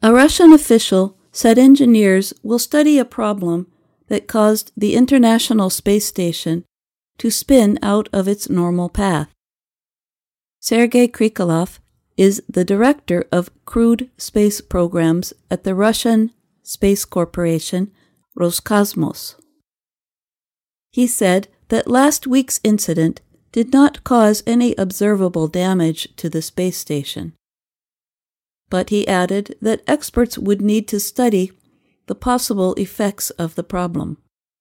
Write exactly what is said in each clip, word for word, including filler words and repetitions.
A Russian official said engineers will study a problem that caused the International Space Station to spin out of its normal path. Sergei Krikalev is the director of crewed space programs at the Russian space corporation Roscosmos. He said that last week's incident did not cause any observable damage to the space station. But he added that experts would need to study the possible effects of the problem.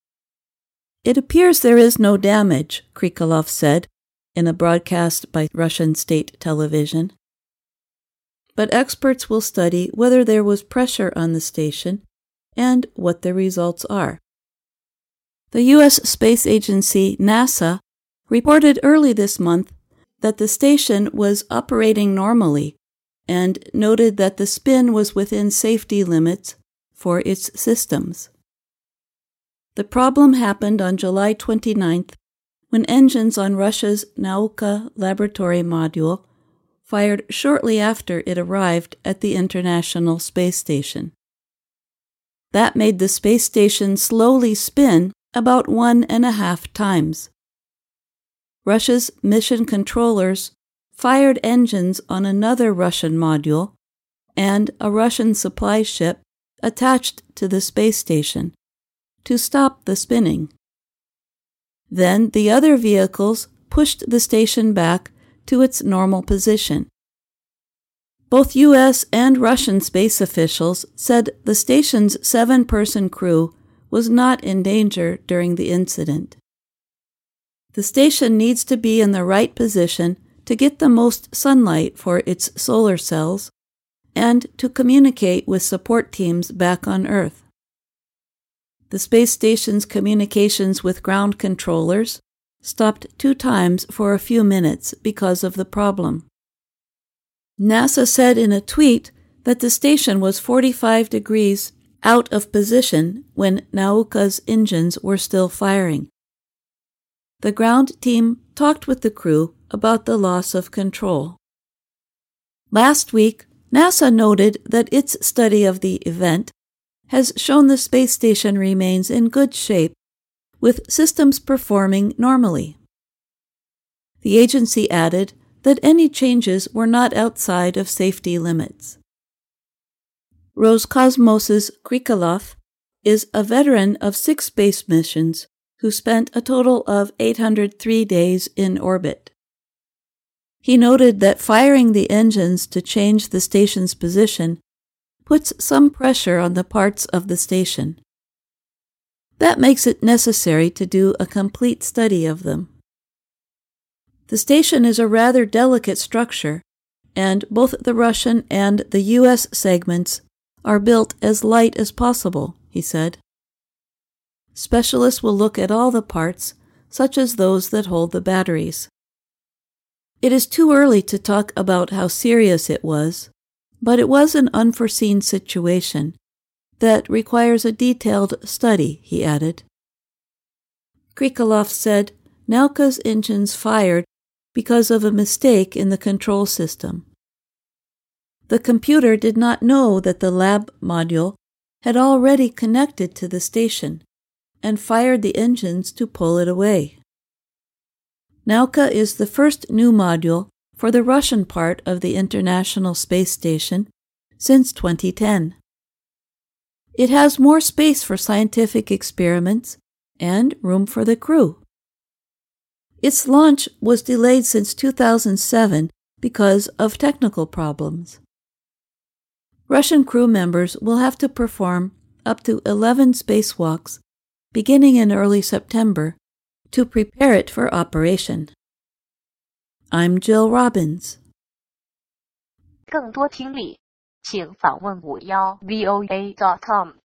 It appears there is no damage, Krikalev said in a broadcast by Russian state television. But experts will study whether there was pressure on the station and what the results are. The U S space agency NASA reported early this month that the station was operating normally and noted that the spin was within safety limits for its systems. The problem happened on July twenty-ninth when engines on Russia's Nauka laboratory module fired shortly after it arrived at the International Space Station. That made the space station slowly spin about one and a half times. Russia's mission controllers fired engines on another Russian module and a Russian supply ship attached to the space station to stop the spinning. Then the other vehicles pushed the station back to its normal position. Both U S and Russian space officials said the station's seven-person crew was not in danger during the incident. The station needs to be in the right position to get the most sunlight for its solar cells and to communicate with support teams back on Earth. The space station's communications with ground controllers stopped two times for a few minutes because of the problem. NASA said in a tweet that the station was forty-five degrees out of position when Nauka's engines were still firing. The ground team talked with the crew about the loss of control. Last week, NASA noted that its study of the event has shown the space station remains in good shape, with systems performing normally. The agency added that any changes were not outside of safety limits. Roscosmos's Krikalev is a veteran of six space missions who spent a total of eight hundred three days in orbit. He noted that firing the engines to change the station's position puts some pressure on the parts of the station. That makes it necessary to do a complete study of them. The station is a rather delicate structure, and both the Russian and the U S segments are built as light as possible, he said. Specialists will look at all the parts, such as those that hold the batteries. It is too early to talk about how serious it was, but it was an unforeseen situation that requires a detailed study, he added. Krikalev said Nauka's engines fired because of a mistake in the control system. The computer did not know that the lab module had already connected to the station and fired the engines to pull it away. Nauka is the first new module for the Russian part of the International Space Station since twenty ten. It has more space for scientific experiments and room for the crew. Its launch was delayed since two thousand seven because of technical problems. Russian crew members will have to perform up to eleven spacewalks beginning in early September to prepare it for operation. I'm Jill Robbins. 更多听力，请访问五幺 V O A dot com。